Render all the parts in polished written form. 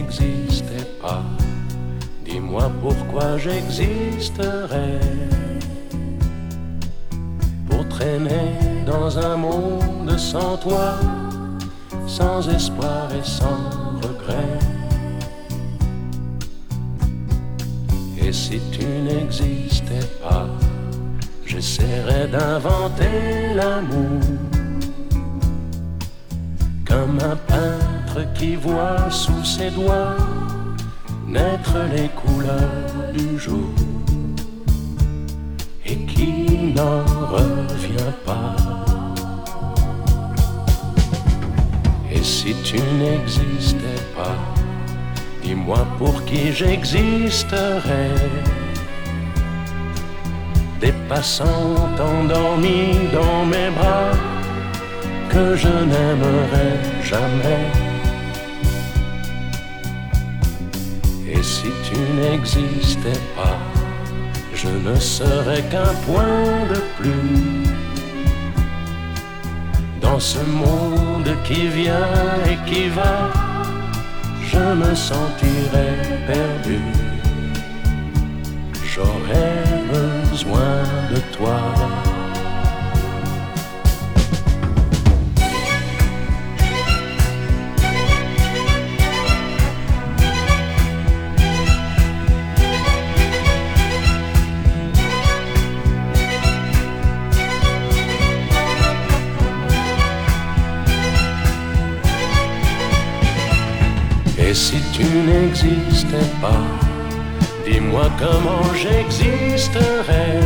n'existais pas, dis-moi pourquoi j'existerais. Pour traîner dans un monde sans toi, sans espoir et sans regret. Et si tu n'existais pas, j'essaierais d'inventer l'amour, comme un peintre qui voit sous ses doigts naître les couleurs du jour et qui n'en revient pas. Et si tu n'existais pas, dis-moi pour qui j'existerais. Des passants endormis dans mes bras que je n'aimerais jamais. Et si tu n'existais pas, je ne serais qu'un point de plus dans ce monde qui vient et qui va. Je me sentirais perdu, j'aurais besoin de toi. Et si tu n'existais pas, dis-moi comment j'existerais.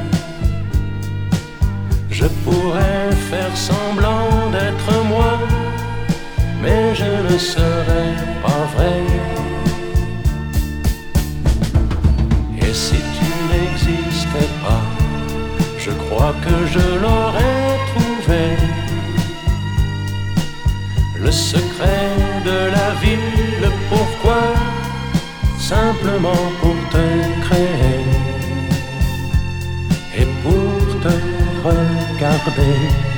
Je pourrais faire semblant d'être moi, mais je ne serais pas vrai. Et si tu n'existais pas, je crois que je l'aurais trouvé. Le secret de la vie, le pourquoi, simplement pour te créer et pour te regarder.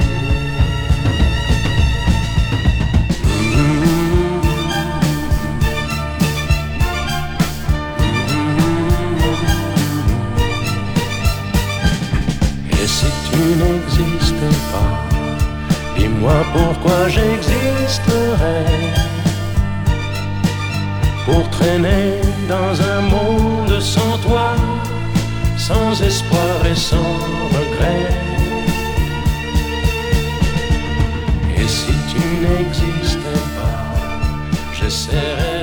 Et si tu n'existais pas, dis-moi pourquoi j'existerais. Pour traîner dans un monde sans toi, sans espoir et sans regret. Et si tu n'existais pas, j'essaierais